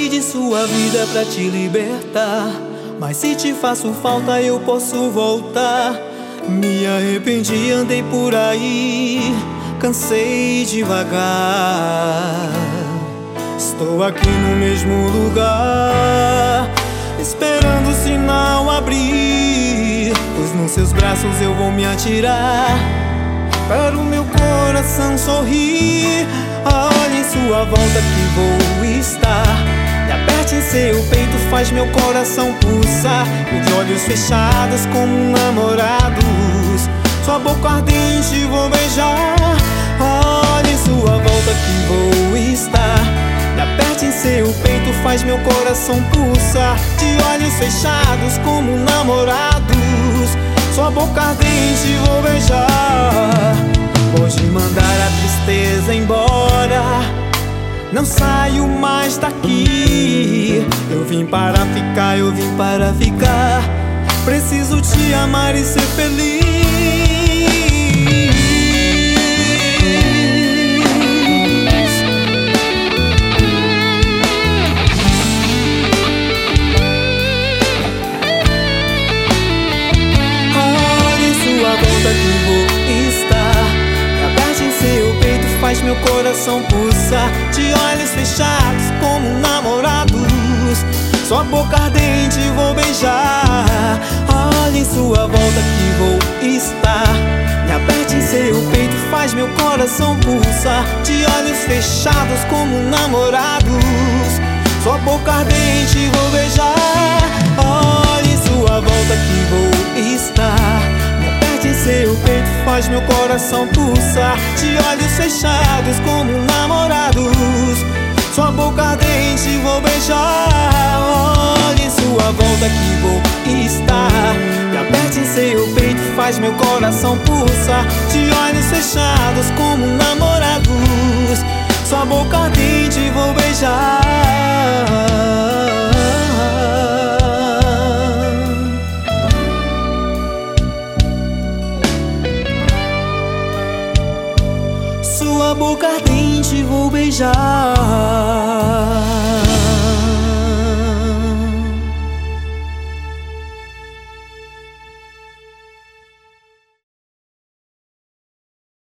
de sua vida pra te libertar, mas se te faço falta eu posso voltar. Me arrependi, andei por aí, cansei de vagar. Estou aqui no mesmo lugar, esperando o sinal abrir, pois nos seus braços eu vou me atirar, para o meu coração sorrir. Olhe em sua volta que vou estar, me aperte em seu peito, faz meu coração pulsar. E de olhos fechados como namorados, sua boca ardente vou beijar. Olhe em sua volta que vou estar, me aperte em seu peito, faz meu coração pulsar. De olhos fechados como namorados, sua boca ardente vou beijar. Pode mandar a tristeza embora, não saio mais daqui. Eu vim para ficar, eu vim para ficar. Preciso te amar e ser feliz. Que vou estar, me aperte em seu peito, faz meu coração pulsar. De olhos fechados como namorados, sua boca ardente vou beijar. Olhe em sua volta que vou estar, me aperte em seu peito, faz meu coração pulsar. De olhos fechados como namorados, sua boca ardente vou beijar. Olhe em sua volta que vou estar, em seu peito, faz meu coração pulsar. De olhos fechados como namorados, sua boca ardente vou beijar. Olhe em sua volta que vou estar, me aperte em seu peito, faz meu coração pulsar. De olhos fechados como namorados, sua boca ardente vou beijar. Sua boca ardente vou beijar.